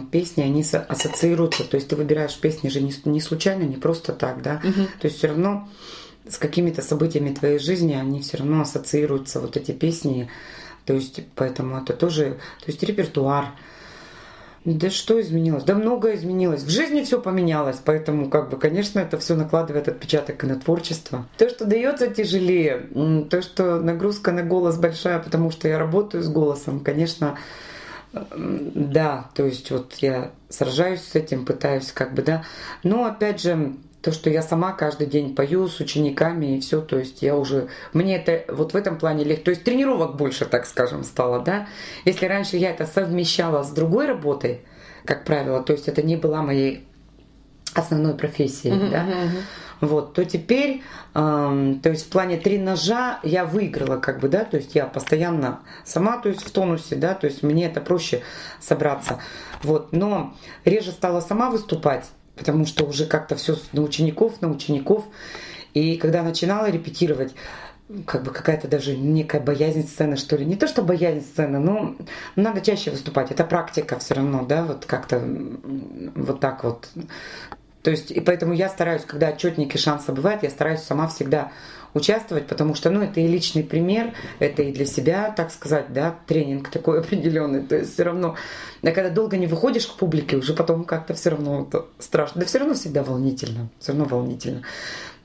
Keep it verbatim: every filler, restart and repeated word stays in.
песни, они со- ассоциируются. То есть ты выбираешь песни же не, с- не случайно, не просто так, да. Мгм. То есть все равно с какими-то событиями твоей жизни они все равно ассоциируются, вот эти песни. То есть поэтому это тоже, то есть репертуар. Да что изменилось? Да многое изменилось. В жизни все поменялось, поэтому, как бы, конечно, это все накладывает отпечаток и на творчество. То, что дается тяжелее, м, то, что нагрузка на голос большая, потому что я работаю с голосом, конечно, м, да, то есть вот я сражаюсь с этим, пытаюсь, как бы, да. Но опять же, то, что я сама каждый день пою с учениками и все, то есть я уже, мне это вот в этом плане легче, то есть тренировок больше, так скажем, стало, да. Если раньше я это совмещала с другой работой, как правило, то есть это не была моей основной профессией, Мгм, да, мгм, мгм. вот, то теперь, эм, то есть в плане тренажа я выиграла, как бы, да, то есть я постоянно сама, то есть в тонусе, да, то есть мне это проще собраться, вот, но реже стала сама выступать, потому что уже как-то все на учеников, на учеников, и когда начинала репетировать, как бы какая-то даже некая боязнь сцены, что ли. Не то, что боязнь сцены, но надо чаще выступать. Это практика все равно, да, вот как-то м, вот так вот. То есть, и поэтому я стараюсь, когда отчетники шанса бывает, я стараюсь сама всегда участвовать, потому что, ну, это и личный пример, это и для себя, так сказать, да, тренинг такой определенный. То есть все равно, да, когда долго не выходишь к публике, уже потом как-то все равно это страшно. Да все равно всегда волнительно, все равно волнительно.